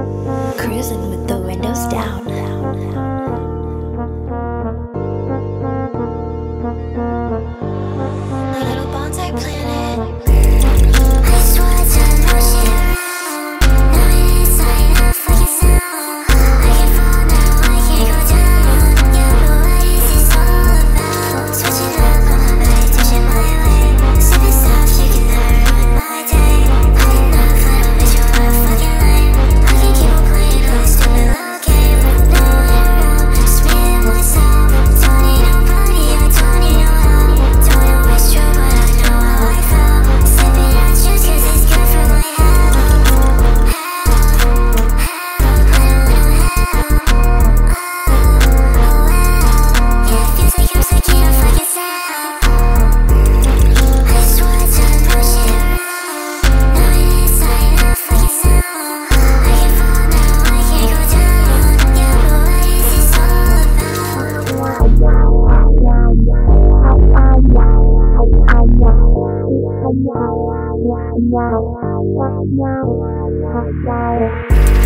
Cruising with the windows down. My little bonsai planet. I just wanna turn no shit around. Knowing it's not enough for your sound. I can fall now, I can't go down. Yeah, but what is this all about? Switching up on my bed, touching my way. Sipping stuff, you can never ruin my day. Not enough, I don't bitch, you're a fucking lame. I can keep on playing all this stupid little game. No one around, just me and myself. Don't need nobody, I don't need no help. Don't know it's true, but I know how I felt. Sipping on juice 'cause it's good for my health. I don't want no help. Oh well, yeah, it feels like I'm stuck in a fucking cell. I just wanna turn no shit around. Knowing it's not enough for your sound. I can fall now, I can't go down. Yeah, but what is this all about?